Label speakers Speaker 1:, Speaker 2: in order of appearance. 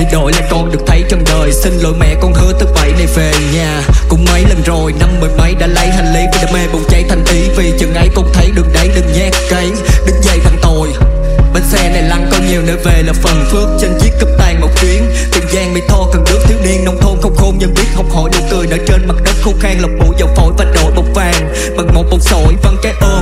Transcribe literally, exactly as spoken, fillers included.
Speaker 1: để đổi lại con được thấy trọn đời. Xin lỗi mẹ con hứa thứ bảy này về nhà cũng mấy lần rồi, năm mười mấy đã lấy hành lý vì đam mê bùng cháy thành ý. Vì chừng ấy con thấy đường đấy đừng nhát cây đứt dây thằng tồi. Bánh xe này lăn có nhiều nơi về là phần phước, trên chiếc cúp tàn một chuyến. Tiền giang bị thô cần nước thiếu niên nông thôn không khôn nhưng biết học hỏi nụ cười nở trên mặt đất khô khan, lọc bụi dầu phổi và đổi bột vàng bằng một bột sỏi văng cái ôm.